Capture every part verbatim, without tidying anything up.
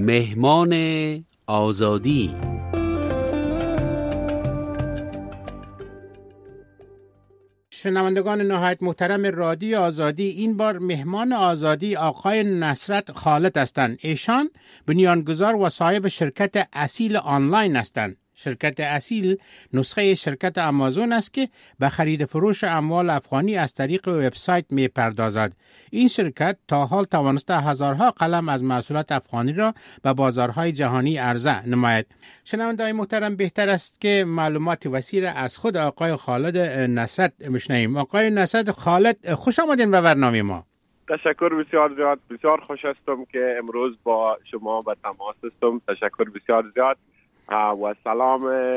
مهمان آزادی. شنوندگان نهایت محترم رادیو آزادی، این بار مهمان آزادی آقای نصرت خالد هستند. ایشان بنیانگذار و صاحب شرکت اصیل آنلاین هستند. شرکت اصیل نسخه شرکت آمازون است که به خرید فروش اموال افغانی از طریق وبسایت می پردازد. این شرکت تا حال توانسته هزارها قلم از محصولات افغانی را به بازارهای جهانی عرضه نماید. شنوندگان محترم، بهتر است که معلومات وسیع را از خود آقای خالد نصرت بشنویم. آقای نصرت خالد، خوش آمدین به برنامه ما. تشکر بسیار زیاد. بسیار خوش هستم که امروز با شما به تماس هستم. تشکر بسیار زیاد و سلام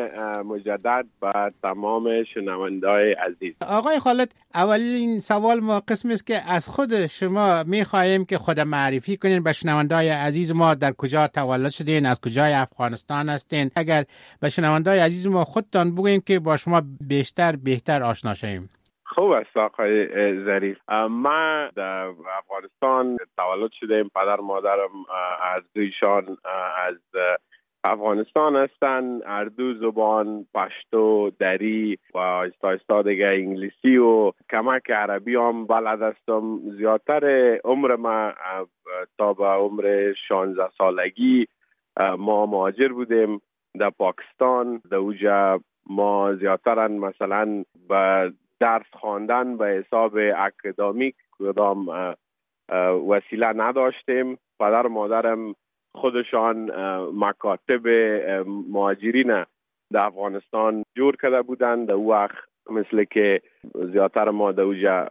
مجدد به تمام شنونده‌های عزیز. آقای خالد، اولین سوال ما قسم است که از خود شما می‌خواهیم که خود معرفی کنین به شنونده‌های عزیز ما. در کجا تولد شدین؟ از کجای افغانستان هستین؟ اگر به شنونده‌های عزیز ما خودتان بگوییم که با شما بیشتر بهتر آشنا شویم. خوب است آقای ظریف. من در افغانستان تولد شدم. پدر مادرم از ایشان از افغانستان هستن. هر دو زبان، پشتو، دری و آهسته آهسته دیگه انگلیسی و کمک عربی هم بلد هستم. زیادتر عمر ما تا به عمر شانزده سالگی ما مهاجر بودیم در پاکستان. در اوجا ما زیادتر مثلا به درس خواندن به حساب اکادمیک کدام وسیله نداشتیم. پدر مادرم خودشان مکاتب مهاجرین در افغانستان جور کرده بودند. در وقت مثل که زیادتر ما در اوجا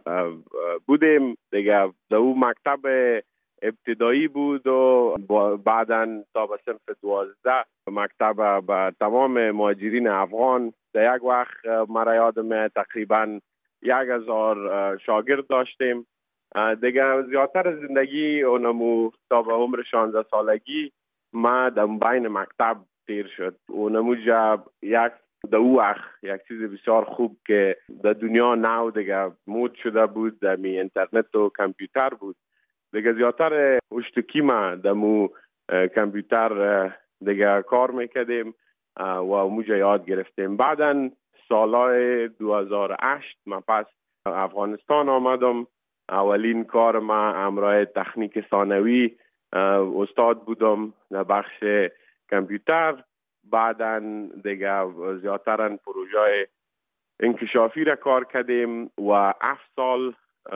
بودیم دیگه. در او مکتب ابتدایی بود و بعداً تا به صنف دوازده مکتب به تمام مهاجرین افغان. در یک وقت مرا یادم تقریباً یک هزار شاگرد داشتیم دیگه. زیادتر زندگی اونمو تا به عمر شانزده سالگی ما در بین مکتب تیر شد. اونمو جا یک در او وقت یک چیز بسیار خوب که در دنیا نو دیگه مود شده بود، در می اینترنت و کامپیوتر بود دیگه. زیادتر اشتکی ما در مو کامپیوتر دیگه کار میکردیم و موجه یاد گرفتیم. بعداً سالهای دو هزار و هشت من پس افغانستان آمدم. اولین کار ما همراه تکنیک ثانوی استاد بودم در بخش کامپیوتر. بعداً دیگه زیادتر پروژه انکشافی را کار کردیم و هفت سال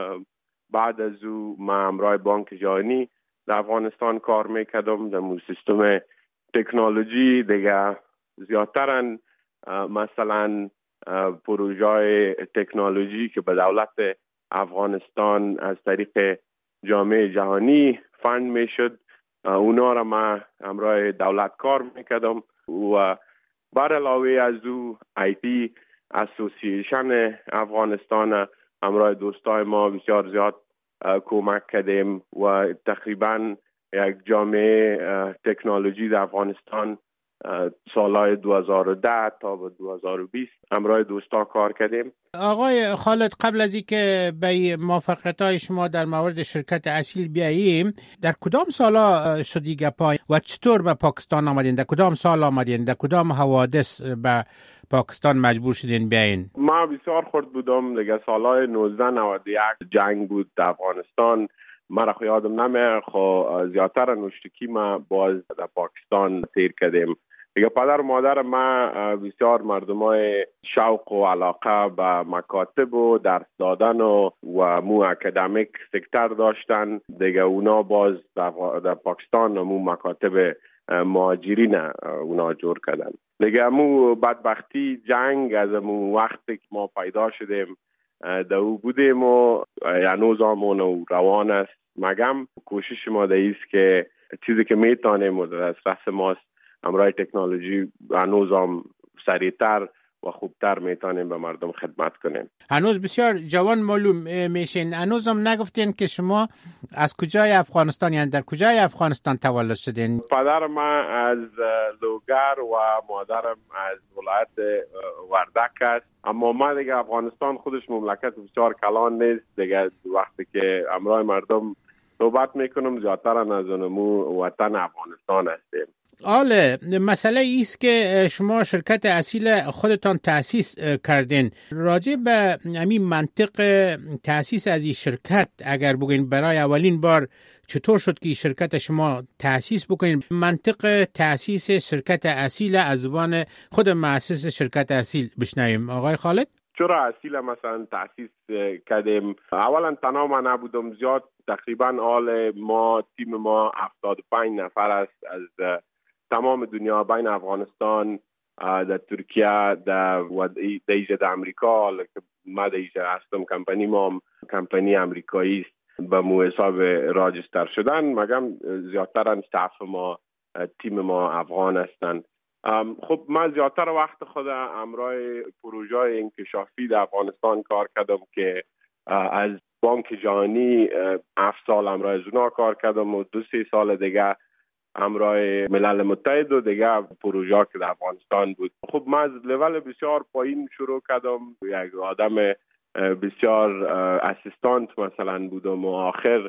بعد از او ما همراه بانک جهانی در افغانستان کار میکردم در مو سیستم تکنولوژی دیگه. زیادتر مثلا پروژه تکنولوژی که به دولت افغانستان از طریق جامعه جهانی فند میشد، اونا را ما همراه دولت کار میکردم و بر علاوه از او آی تی اسوسییشن افغانستان همراه دوستای ما بسیار زیاد کمک کردیم و تقریبا یک جامعه تکنولوژی در افغانستان سالهای دو هزار و ده تا به دو هزار و بیست همراه دوستا کار کردیم. آقای خالد، قبل از اینکه به موفقیت‌های شما در مورد شرکت اصیل بیاییم، در کدام سالا شدی گپای و چطور به پاکستان آمدین؟ در کدام سال آمدین؟ در کدام حوادث به پاکستان مجبور شدین بیاین؟ ما بسیار خرد بودم دیگه. سالهای نوزده نود و یک جنگ بود در افغانستان. مرا خو یادم نمیاد، خو زیادتر نوشتکی ما باز در پاکستان تیر کردیم دیگه. پدر و مادر ما بسیار مردمای شوق و علاقه به مکاتب و درس دادن و و مو اکادمیک سکتر داشتن دیگه. اونا باز در, در پاکستان مو مکاتب مهاجرین اونا جور کردن دیگه. مو بدبختی جنگ از مو وقتی که ما پیدا شدیم در او بودیم و هنوز همون روان است. مگم کوشش ما در ایست که چیزی که میتانیم و در دسترس ماست همراه تکنولوژی هنوز هم سریعتر و خوبتر میتونیم به مردم خدمت کنیم. هنوز بسیار جوان معلوم میشین. هنوز هم نگفتین که شما از کجای افغانستان، یعنی در کجای افغانستان تولد شدین؟ پدر من از لوگر و مادرم از ولایت وردک است. اما ما دیگه افغانستان خودش مملکت بسیار کلان نیست دیگه. وقتی که همراه مردم صحبت میکنم زیادتر از اونمو وطن افغانستان هستیم. آله مسئله ایست که شما شرکت اصیل خودتان تأسیس کردین. راجع به همین منطق تأسیس از این شرکت اگر بگین برای اولین بار چطور شد که شرکت شما تأسیس بکنین؟ منطق تأسیس شرکت اصیل از زبان خود مؤسس شرکت اصیل بشنویم. آقای خالد چرا اصیل مثلا تأسیس کردیم؟ اولا تنها ما نبودم، زیاد تقریبا آل ما تیم ما هفتاد و پنج نفر است از تمام دنیا، بین افغانستان، در ترکیه، در دیجه در امریکا که ما دیجه هستم. کمپانی ما کمپانی امریکایی است به مو حساب راجستر شدن، مگم زیادتر استاف ما تیم ما افغان هستند. خب من زیادتر وقت خود امرای پروژه انکشافی در افغانستان کار کردم که از بانک جهانی هفت سال امرای از اونا کار کردم و دو سه سال دیگه امرای ملل متحد و دیگه پروژه که در افغانستان بود. خب من از لول بسیار پایین شروع کردم، یک آدم بسیار اسیستانت مثلا بودم و آخر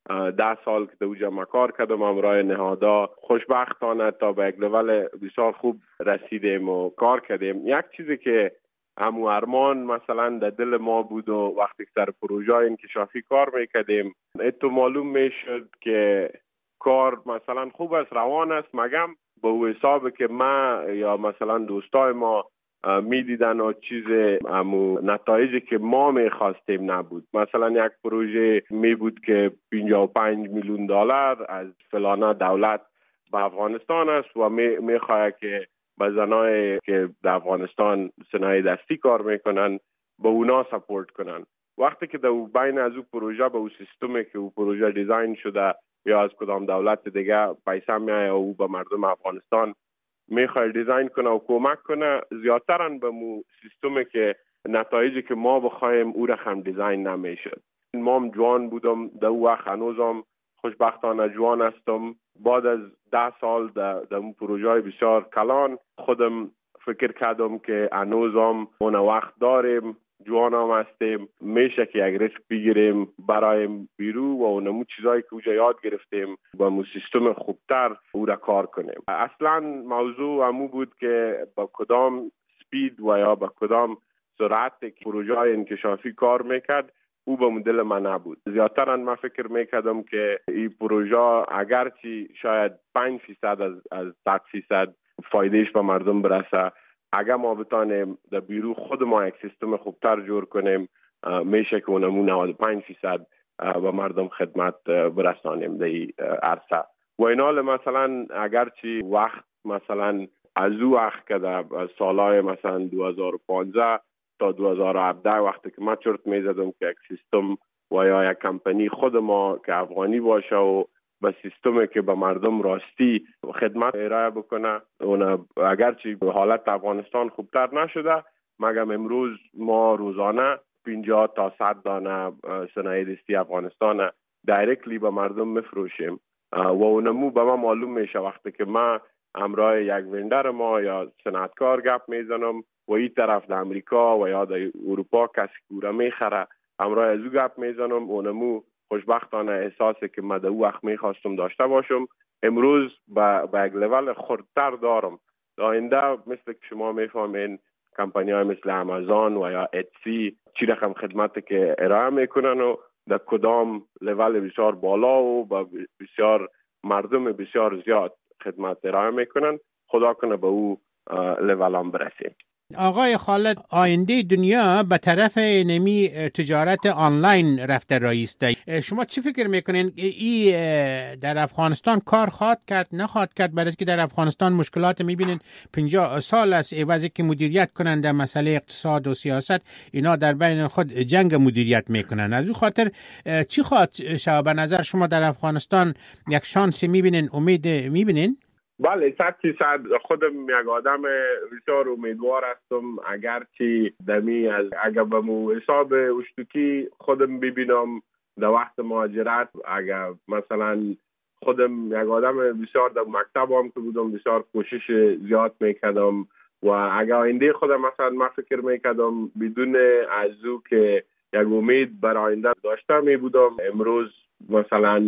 ده سال که در اوجا کار کردم امرای نهادا. خوشبختانه تا به یک لول بسیار خوب رسیدیم و کار کردیم. یک چیزی که همو ارمان مثلا در دل ما بود و وقتی که سر پروژه انکشافی کار میکردیم اتو معلوم میشد که کار مثلا خوب است، روان است، مگم به حساب که ما یا مثلا دوستای ما میدیدن و چیز همو نتایجی که ما میخواستیم نبود. مثلا یک پروژه می بود که پنجاه و پنج میلیون دلار از فلانه دولت به افغانستان است و می میخواد که به زنای که در افغانستان صنایع دستی کار میکنن به اونا سپورت کنن. وقتی که در بین از او پروژه به او سیستمی که او پروژه دیزاین شده یا از کدام دولت دیگه پیسه میایه او به مردم افغانستان میخواد دیزاین کنه و کمک کنه، زیادتر به مو سیستمی که نتایجی که ما بخوایم او رقم دیزاین نمیشد. ما هم جوان بودم در او وقت، هنوزم خوشبختانه جوان هستم. بعد از ده سال در اون پروژه بسیار کلان خودم فکر کردم که هنوزم اون وقت داریم، جوان هم هستیم، میشه که یک ریسک بگیریم برای بیرو و اونمو چیزایی که اوجا یاد گرفتیم با مو سیستم خوبتر او را کار کنیم. اصلا موضوع همو بود که با کدام سپید و یا با کدام سرعت که پروژه انکشافی کار میکرد او به مدل من نبود. زیادتر من فکر میکردم که این پروژه اگرچه شاید پنج فیصد از از صد فیصد فایدهش به مردم برسه، اگر ما بتانیم در بیرو خود ما یک سیستم خوبتر جور کنیم میشه که اونمو نود و پنج فیصد به مردم خدمت برسانیم در این عرصه. و این حال مثلا اگرچه وقت مثلا از او وقت که در سالهای مثلا دو هزار و پانزده تا دو هزار و هفده وقتی که ما چرت میزدم که یک سیستم و یا یک کمپانی خود ما که افغانی باشه و به سیستمی که به مردم راستی خدمت ارائه بکنه، اون اگرچه حالت افغانستان خوبتر نشده مگم امروز ما روزانه پنجاه تا صد دانه صنایع دستی افغانستان دایرکتلی به مردم میفروشیم و اونمو به ما معلوم میشه وقتی که ما همراه یک وندر ما یا صنعتکار گپ میزنم و این طرف در امریکا و یا در اروپا کسی که میخره همراه از او گپ میزنم، اونمو خوشبختانه احساسی که من در او وقت میخواستم داشته باشم امروز با یک لول خردتر دارم. در آینده مثل که شما میفهمین کمپانی های مثل امازون و یا اتسی چی رقم خدمتی که ارائه میکنن و در کدام لول بسیار بالا و با بسیار مردم بسیار زیاد خدمت ارائه میکنن، خدا کنه به او لول هم برسیم. آقای خالد، آینده دنیا به طرف نمی تجارت آنلاین رفته رایسته. شما چی فکر میکنین ای در افغانستان کار خواهد کرد نخواهد کرد؟ برای که در افغانستان مشکلات میبینین پنجاه سال است عوضی که مدیریت کنن در مسئله اقتصاد و سیاست اینا در بین خود جنگ مدیریت میکنن. از اون خاطر چی خواهد شما به نظر شما در افغانستان یک شانس میبینین، امید میبینین؟ بله، صد فیصد خودم یک آدم بسیار امیدوار هستم. اگرچه دمی از اگر به مو حساب اشتکی خودم ببینم در وقت مهاجرت، اگر مثلا خودم یک آدم بسیار در مکتب هم که بودم بسیار کوشش زیاد میکردم و اگر آینده خودم مثلا من فکر میکردم بدون از او که یک امید برای آینده داشته می بودم، امروز مثلا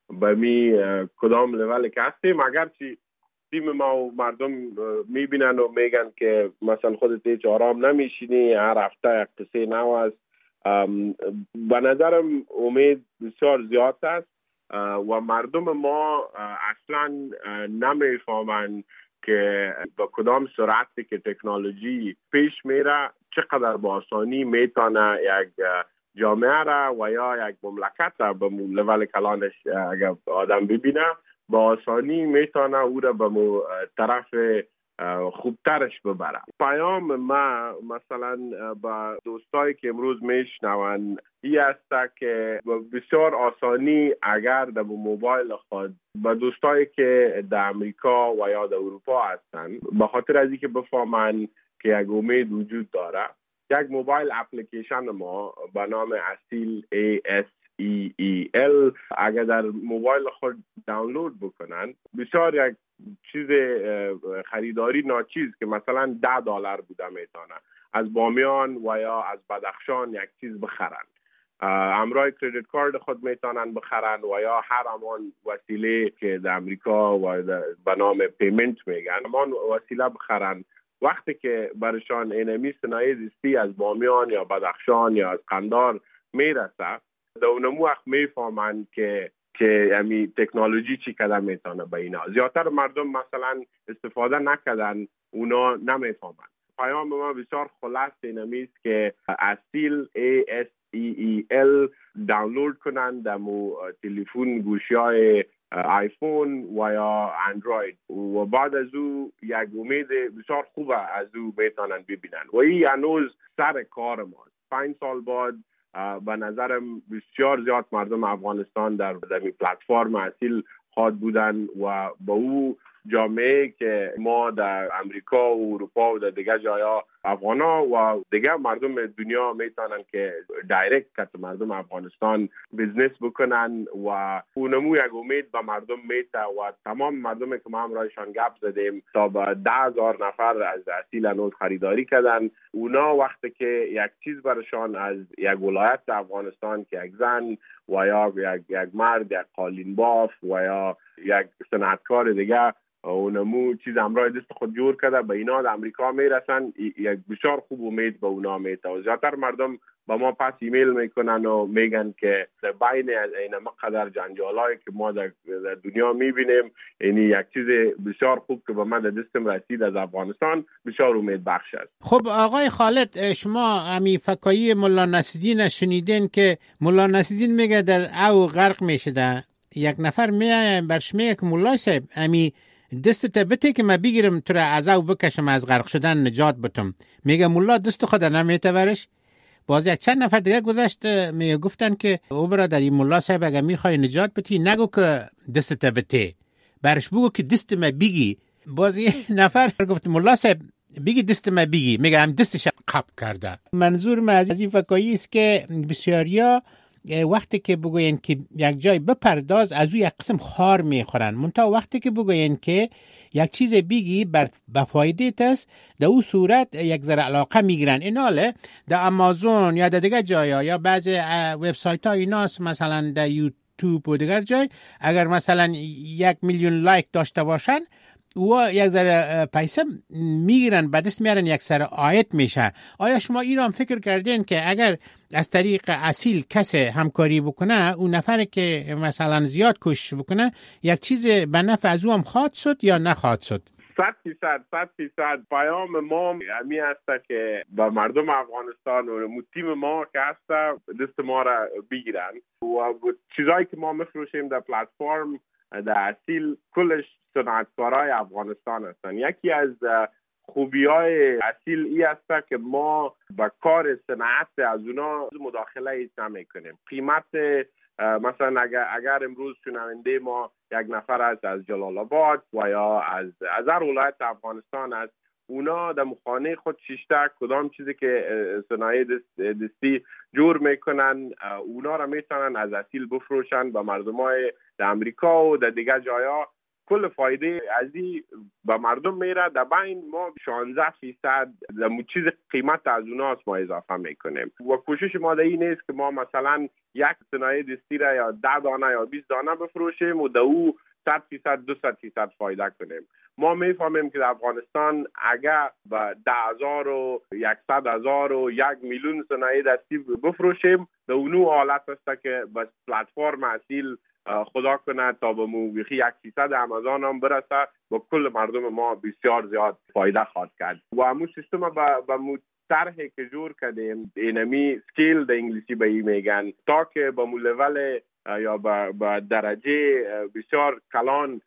به می کدام لول که هستیم. اگرچه تیم ما و مردم میبینن و میگن که مثلا خودت هیچ آرام نمیشینی، هر هفته یک قصه نو است. به نظرم امید بسیار زیاد است و مردم ما اصلا نمیفهمن که با کدام سرعتی که تکنولوژی پیش میره چقدر با آسانی میتونه یک جامعه را و یا یک مملکت را به لول کلانش اگر آدم ببینه با آسانی میتونه او را به طرف خوبترش ببره. پیام ما مثلا با دوستایی که امروز میشنون ای است که بسیار آسانی اگر در موبایل خود با دوستایی که در امریکا و یا در اروپا هستن به خاطر از اینکه بفهمن که یک امید وجود داره، یک موبایل اپلیکیشن ما به نام اسیل ای اس ای ای ال اگر در موبایل خود دانلود بکنن، بسیار یک چیز خریداری ناچیز که مثلا ده دلار بوده میتونه از بامیان و یا از بدخشان یک چیز بخرن، همراه کریدیت کارت خود میتونن بخرن و یا هر همان وسیله که در امریکا و به نام پیمنت میگن همان وسیله بخرن. وقتی که برشان اینمی صنایع زیستی از بامیان یا بدخشان یا از قندار میرسه، در اونمو وقت میفهمن که که یعنی تکنولوژی چی کدام میتونه به اینا. زیادتر مردم مثلا استفاده نکردن، اونا نمیفهمن. پیام ما بسیار خلاص اینمی است که اسیل ای اس ای ای ال دانلود کنن در مو تلفن گوشی‌های آیفون و یا اندروید و بعد از او یک امید بسیار خوبه از او میتونن ببینن و این هنوز سر کار ماست. پنج سال بعد به نظرم بسیار زیاد مردم افغانستان در زمین پلتفرم اسیل خواهد بودن و با او جامعه که ما در امریکا و اروپا و در دیگه جایا افغانا و دیگه مردم دنیا میتونن که دایرکت کت مردم افغانستان بیزنس بکنن و اونمو یک امید به مردم میته و تمام مردم که ما هم رایشان گپ زدیم تا به ده هزار نفر از اسیل هنوز خریداری کردن. اونا وقتی که یک چیز برشان از یک ولایت افغانستان که یک زن و یا یک, یک مرد، یک قالین باف و یا یک صنعتکار دیگه اونمو چیز همراه دست خود جور کرده به اینا در امریکا میرسن، یک بسیار خوب امید به اونا میته و زیادتر مردم با ما پس ایمیل میکنن و میگن که در بین از این مقدر جنجالایی که ما در دنیا میبینیم یعنی یک چیز بسیار خوب که به من در دستم رسید از افغانستان بسیار امید بخش است. خب آقای خالد، شما امی فکایی مولا نصیرالدین شنیدین که مولا نصیرالدین میگه در او غرق میشه، ده یک نفر میگه برش میگه که مولا صاحب امی دست بته که ما بگیرم تو را از او بکشم از غرق شدن نجات بتم. میگه مولا دست خود نمیته برش. باز یک چند نفر دیگه گذشت میگه گفتن که او برادر این مولا صاحب اگر میخوای نجات بتی نگو که دست بته، برش بگو که دست ما بگی. باز یه نفر گفت مولا صاحب بگی دست ما بگی، میگه هم دستش قب کرده. منظور من از این فکایی است که بسیاریا وقتی که بگوین که یک جای بپرداز از او یک قسم خار میخورن، منتها وقتی که بگوین که یک چیز بگی بر بفایده است در او صورت یک ذره علاقه میگیرن. ایناله در امازون یا در دیگر جایا یا بعضی وبسایت ها ایناست، مثلا در یوتیوب و دیگر جای اگر مثلا یک میلیون لایک داشته باشن و یک ذره پیسه میگیرن، بعد دست میارن یک سر آیت میشه. آیا شما این هم فکر کردین که اگر از طریق اسیل کسی همکاری بکنه اون نفر که مثلا زیاد کوشش بکنه یک چیز به نفع از او هم خواهد شد یا نخواهد شد؟ صد فیصد صد فیصد پیام ما همی هست که با مردم افغانستان و تیم ما که هست دست ما را بگیرن و چیزایی که ما میفروشیم در پلتفرم در اسیل کلش صنعتکارای افغانستان هستن. یکی از خوبی‌های اسیل ای است که ما با کار صنعت از اونا مداخله ایت نمی‌کنیم. قیمت مثلا اگر اگر امروز شنونده ما یک نفر است از جلال آباد و یا از از هر ولایت افغانستان است، اونا در خانه خود شیشته کدام چیزی که صنایع دست دستی جور میکنن اونا را میتونن از اسیل بفروشن به مردمای در امریکا و در دیگر جایا. کل فایده ازی به مردم میره. در بین ما شانزده فیصد چیز قیمت از اوناست ما اضافه میکنیم و کوشش ما در این نیست که ما مثلا یک صنایع دستی را یا ده دانه یا بیست دانه بفروشیم و در او صد فیصد دو صد فیصد فایده کنیم. ما میفهمیم که در افغانستان اگر به ده هزار و یکصد هزار و یک میلیون صنایع دستی بفروشیم در اونو حالت است که بس پلتفرم اصیل خدا کنه تا به موقعی یک فیصد امازون هم برسه با کل مردم ما بسیار زیاد فایده خواهد کرد و همون سیستم به مو طرحی که جور کردیم اینمی سکیل در انگلیسی به این میگن تا که به مو لول یا به درجه بسیار کلان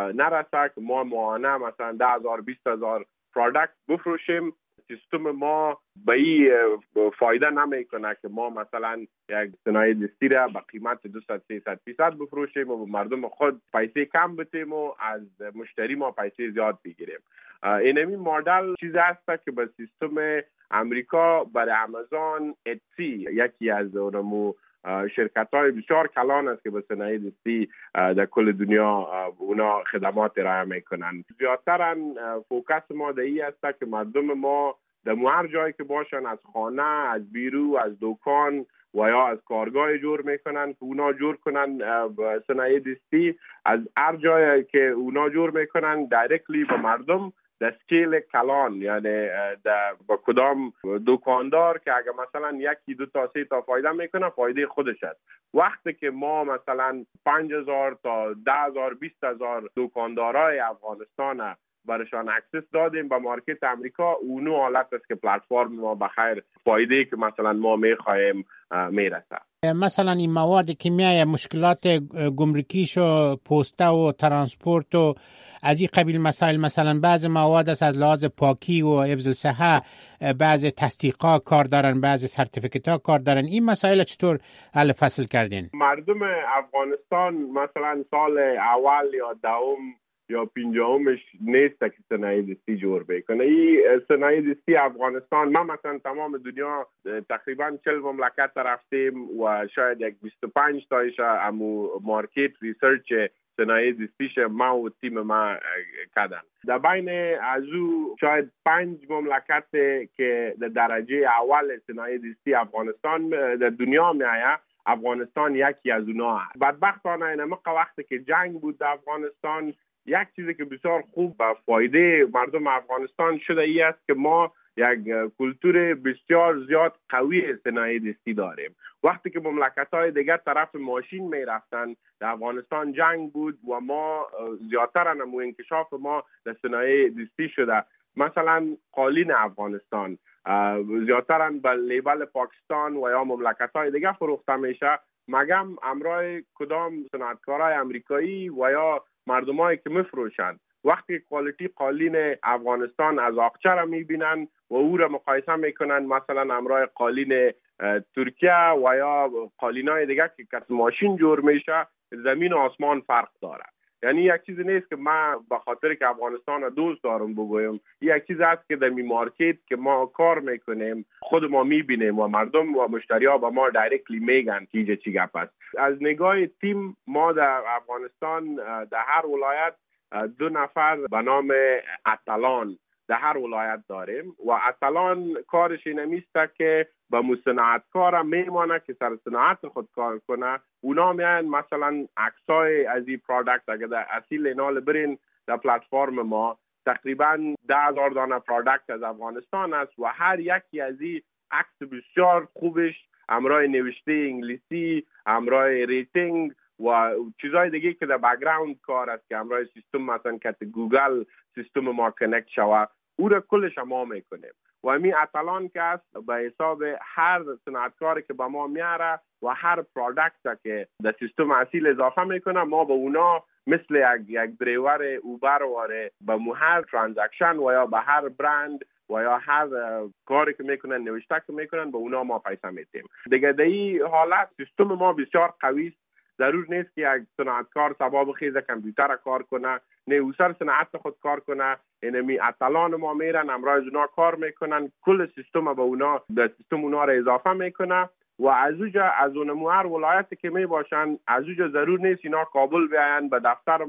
نرسه که ما ماهانه مثلا ده هزار بیست هزار پرودکت بفروشیم. سیستم ما به این فایده نمیکنه که ما مثلا یک صنایع دستی را به قیمت دویست سیصد فیصد بفروشیم و مردم خود پیسه کم بتیم و از مشتری ما پیسه زیاد بگیریم. اینمی مدل چیز است که به سیستم امریکا برای امازون، اتسی یکی از اونمو شرکت های بسیار کلان است که به صنایع دستی در کل دنیا اونا خدمات ارائه میکنن. زیادتر فوکس ما در این است که مردم ما در هر جایی که باشن از خانه، از بیرو، از دکان و یا از کارگاه جور میکنن که اونا جور کنن صنایع دستی. از هر جایی که اونا جور میکنن دایرکتلی به مردم در سکیل کلان، یعنی در با کدام دکاندار که اگر مثلا یکی دو تا سه تا فایده میکنه فایده خودش است. وقتی که ما مثلا پنج هزار تا ده هزار بیست هزار دکاندارای افغانستان برشان اکسس دادیم به مارکت امریکا، اونو حالت است که پلتفرم ما بخیر فایده که مثلا ما میخوایم میرسه. مثلا این مواد کیمیایی مشکلات گمرکیش و پسته و ترانسپورت و از این قبیل مسائل، مثلا بعض مواد است از لحاظ پاکی و حفظ الصحه بعض تصدیقات کار دارن، بعض سرتیفیکت‌ها کار دارن. این مسائل چطور حل فصل کردین؟ مردم افغانستان مثلا سال اول یا دوم یا پنجمش نیست که صنایع دستی جور بکنه. این صنایع دستی افغانستان، ما مثلا تمام دنیا تقریبا چهل مملکت رفتیم و شاید یک بیست و پنج تایش امو مارکت ریسرچ صنایع دستیش ما و تیم ما کردن. در بین از او شاید پنج مملکت که در درجه اول صنایع دستی افغانستان در دنیا می آید، افغانستان یکی از اونا. بدبختانه این موقع وقتی که جنگ بود در افغانستان، یک چیزی که بسیار خوب به فایده مردم افغانستان شده ای است که ما یک کلتور بسیار زیاد قوی صنایع دستی داریم. وقتی که مملکت‌های دیگر طرف ماشین می رفتن، در افغانستان جنگ بود و ما زیادتر نمو انکشاف ما در صنایع دستی شده. مثلا قالین افغانستان زیادتر به لیبل پاکستان و یا مملکت‌های دیگر فروخته میشه، مگم امرای کدام صنعتکارای امریکایی و یا مردمایی که میفروشند. وقتی کوالیتی قالین افغانستان از آقچه را میبینن و او را مقایسه میکنن مثلا امرای قالین ترکیه و یا قالینای دیگه که کس ماشین جور میشه، زمین و آسمان فرق داره. یعنی یک چیز نیست که ما به خاطر که افغانستان دوست دارم بگویم، یک چیز است که در می مارکت که ما کار میکنیم خود ما میبینیم و مردم و مشتری ها به ما دایرکتلی میگن که اینجا چی گپ است. از نگاه تیم ما در افغانستان در هر ولایت دو نفر به نام اتلان در هر ولایت داریم و اتلان کارش اینمیسته که با مصنعتکار میمانه که سر صنعت خود کار کنه. اونا میان مثلا عکسای از این پرودکت اگر در اصیل اینال برین در پلتفرم ما تقریبا ده هزار دانه پرودکت از افغانستان است و هر یکی از این عکس بسیار خوبش همراه نوشته انگلیسی، همراه ریتینگ و چیزای دیگه که در بک‌گراند کار است که همراه سیستم مثلا که گوگل سیستم ما کانکت شوه، او را کلش ما میکنیم و همین اتلان که است به حساب هر صنعتکاری که به ما میاره و هر پرودکت که در سیستم اصیل اضافه میکنه، ما به اونا مثل یک یک دریور اوبر واره به هر ترانزکشن و یا به هر برند و یا هر کاری که میکنن نوشته که میکنن به اونا ما پیسه میتیم. دیگه در این حالت سیستم ما بسیار قوی است. ضرور نیست که یک صنعتکار سبا بخیزه کامپیوتر کار کنه، نه او سر صنعت خود کار کنه. اینمی اتلان ما میرن امروز اونا کار میکنن، کل سیستم به اونا در سیستم اونا را اضافه میکنه و از اونجا از اونمو هر ولایتی که می باشن از اونجا ضرور نیست اینا کابل بیاین به دفتر ما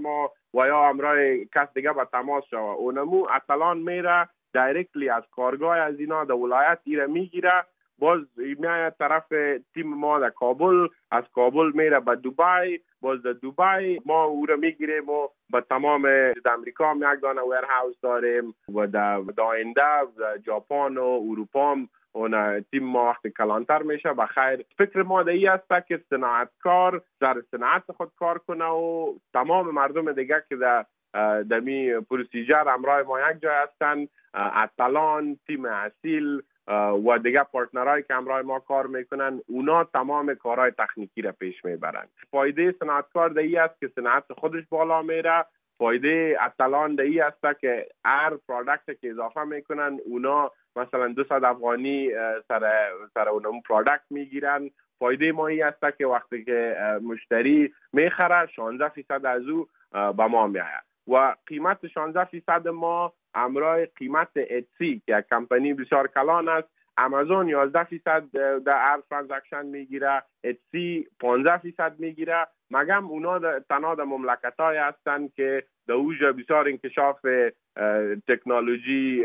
و یا همراه کس دیگه به تماس شوه. اونمو اتلان میره دایرکتلی از کارگاه از اینا در ولایت ایره میگیره، باز میاد طرف تیم ما در کابل، از کابل میره به دبی، باز در دبی ما او را میگیریم و به تمام امریکا هم یک دانه ویرهاوس داریم و در آینده ژاپن و اروپا هم اون تیم ما وقتی کلانتر میشه. بخیر فکر ما ده ای است که صنعتکار در صنعت خود کار کنه و تمام مردم دیگه که در دمی پروسیجر همراه ما یک جای هستن، اتلان، تیم اصیل و دیگه پارتنرهایی که همراه ما کار میکنن، اونا تمام کارهای تکنیکی را پیش میبرن. فایده صنعتکار ده ای است که صنعت خودش بالا میره. فایده اتلان ده ای است که هر پروداکت که اضافه میکنن اونا مثلا دویست افغانی سر سر اون پروداکت میگیرن. فایده ما ای است که وقتی که مشتری میخره شانزده فیصد از او به ما میآید و قیمت شانزده فیصد ما همراه قیمت اتسی که کمپانی بسیار کلان است. امازون یازده فیصد در هر ترانزکشن میگیره، اتسی پانزده فیصد میگیره. مگم اونا تنها در مملکت‌های هستند که در اوج بسیار انکشاف تکنولوژی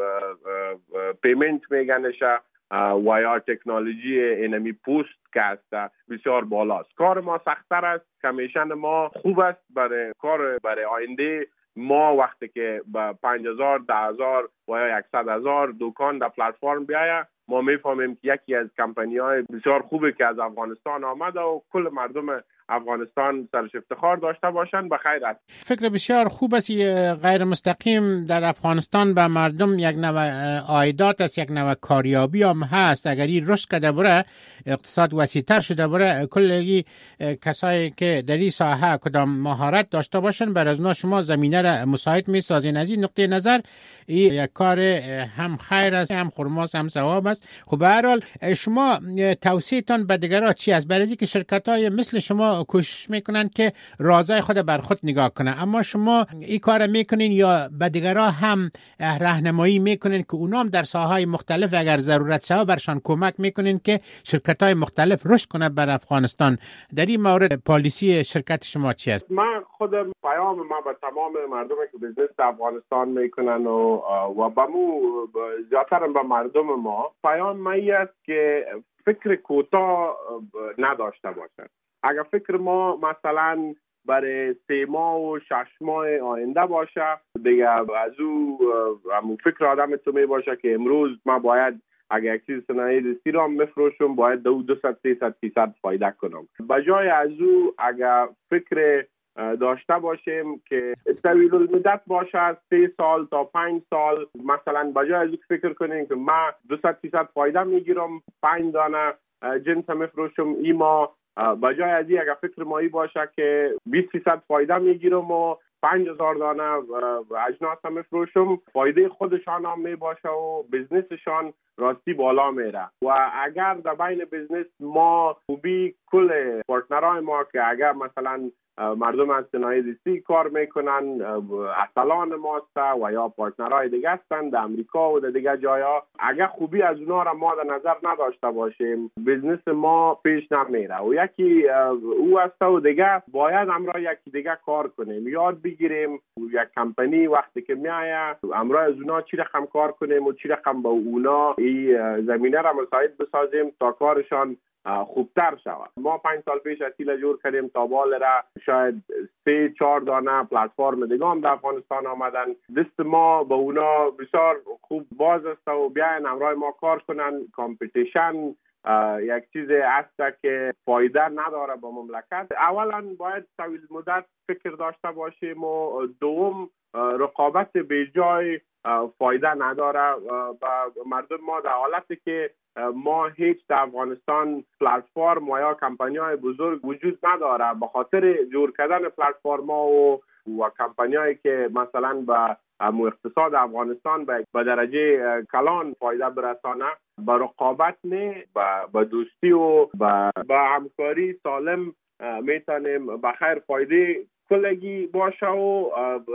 پیمنت میگنشه و یا تکنولوژی اینمی پوست که است بسیار بالاست. کار ما سخت‌تر است، کمیشن ما خوب است برای کار برای آینده. ما وقتی که با پنج هزار، ده هزار و یا صد هزار دکان در پلتفرم بیاید، ما میفهمیم که یکی از کمپانی‌های بسیار خوبه که از افغانستان آمده و کل مردم افغانستان سرش افتخار داشته باشند. بخیر است. فکر بسیار خوب است. غیر مستقیم در افغانستان به مردم یک نوع عایدات است، یک نوع کاریابی هم هست. اگر این رشد کرده بره، اقتصاد وسیع‌تر شده بره، کلی کسایی که در این ساحه کدام مهارت داشته باشن بر از شما زمینه را مساعد می‌سازین. از این نقطه نظر این یک کار هم خیر است، هم خرماست، هم ثواب است. خب به هر حال شما توصیه‌تان به دیگران چی است؟ برای اینکه شرکت‌های مثل شما کوشش میکنن که رازای خود بر خود نگاه کنن، اما شما این کار میکنین یا به دیگران هم راهنمایی میکنین که اونا هم در ساحه‌های مختلف اگر ضرورت شود برشان کمک میکنین که شرکت‌های مختلف رشد کنه بر افغانستان؟ در این مورد پالیسی شرکت شما چی است؟ من خودم پیام ما به تمام مردم که بیزنس در افغانستان میکنن و و با مو زیادتر به مردم ما پیام ما است که فکر کوتاه نداشته باشند. اگر فکر ما مثلا برای سه ماه و شش ماه آینده باشه، دیگه از او همون فکر آدم تو می باشه که امروز ما باید اگر یک چیز صنایع دستی را مفروشم باید دو دویست سیصد فیصد فایده کنم. بجای از او اگر فکر داشته باشیم که طویل المدت باشه، سه سال تا پنج سال، مثلا بجای از او فکر کنیم که ما دویست فیصد فایده میگیرم، پنج دانه جنس مفروشم ایما، بجای از این اگر فکر مایی باشه که بیست فیصد فایده میگیرم و پنج هزار دانه اجناس هم میفروشم، فایده خودشان هم می باشه و بزنسشان راستی بالا میره. و اگر در بین بزنس ما خوبی کل پارتنرهای ما که اگر مثلا مردم از صنایع دستی کار میکنن، اتلان ماست و یا پارتنرهای دیگه هستن در امریکا و در دیگه جایا، اگر خوبی از اونا را ما در نظر نداشته باشیم بزنس ما پیش نمیره. و یکی او است و دیگه باید امرا یکی دیگه کار کنیم، یاد بگیریم یک کمپانی وقتی که میایه امرا از اونا چی رقم کار کنیم و چی رقم با اونا این زمینه را مساعد بسازیم تا کارشان خوبتر شود. ما پنج سال پیش اصیل جور کردیم تا بال را شاید سه چهار دانه پلتفرم دیگه هم در افغانستان آمدن، دست ما با اونا بسیار خوب باز است و بیاین همراه ما کار کنن. کامپیتیشن یک چیز است که فایده نداره با مملکت. اولا باید طویل مدت فکر داشته باشیم و دوم رقابت به جای فایده نداره. و مردم ما در حالتی که ما هیچ در افغانستان پلتفرم و یا کمپانی های بزرگ وجود نداره، به خاطر جور کردن پلتفرم ها و و کمپانی هایی که مثلا به اقتصاد افغانستان به درجه کلان فایده برسانه، به رقابت نه، به دوستی و به همکاری سالم میتونیم بخیر فایده کلگی باشه و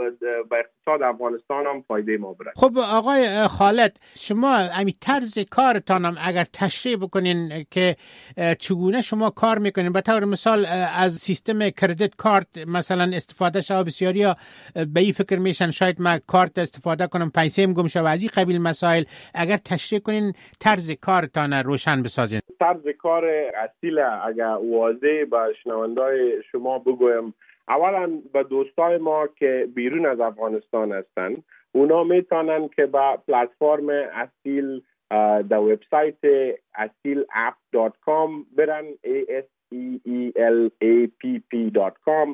به اقتصاد افغانستان هم فایده ما برد. خب آقای خالد، شما امی طرز کارتان هم اگر تشریح بکنین که چگونه شما کار میکنین، به طور مثال از سیستم کردیت کارت مثلا استفاده شده، بسیاری ها به این فکر میشن شاید ما کارت استفاده کنم پیسیم گم شود، از این قبیل مسائل اگر تشریح کنین طرز کارتان روشن بسازین. طرز کار اصیل اگر واضح به شنوندای شما بگویم، اولا به دوستای ما که بیرون از افغانستان هستن، اونا میتونن که با پلتفرم اصیل در وبسایت اصیل اپ دات کام برن، ای اس ای ای ال ای پی پی دات کام،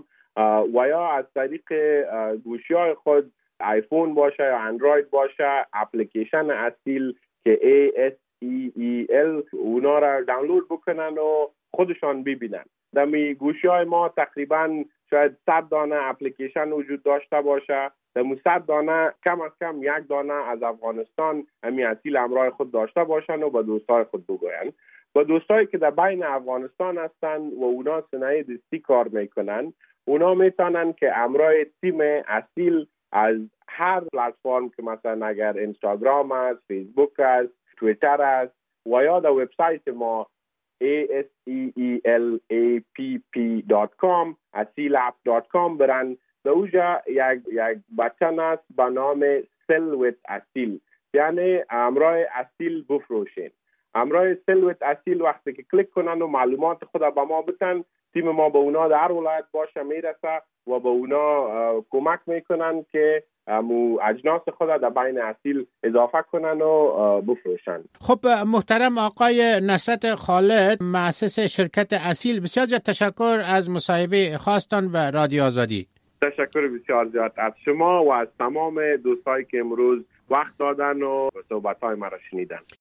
و یا از طریق گوشی های خود آیفون باشه یا اندروید باشه اپلیکیشن اصیل که ای اس ای ای ال اونا را دانلود بکنن و خودشان ببینن. در می گوشی های ما تقریبا شاید صد دانه اپلیکیشن وجود داشته باشه، در مو صد دانه کم از کم یک دانه از افغانستان امی اصیل همراه خود داشته باشن و با دوستای خود بگوین. با دوستایی که در بین افغانستان هستن و اونا صنایع دستی کار میکنن، اونا میتونن که همراه تیم اصیل از هر پلتفرم که مثلا اگر اینستاگرام است، فیسبوک است، توییتر است و یا در وبسایت ما ای اس ای ای ال ای پی پی دات کام اصیل اپ دات کام برن. در اوجا یک یک بچن است به نام سل ویت اصیل، یعنی همراه اصیل بفروشین. همراه سل ویت اصیل وقتی که کلیک کنن و معلومات خود به ما بتن، تیم ما به اونا در هر ولایت باشه میرسه و به اونا کمک میکنن که مو اجناس خود در بین اصیل اضافه کنن و بفروشن. خب محترم آقای نصرت خالد، مؤسس شرکت اصیل، بسیار زیاد تشکر از مصاحبه خاصتان و رادیو آزادی. تشکر بسیار زیاد از شما و از تمام دوستایی که امروز وقت دادن و صحبت‌های مرا شنیدن.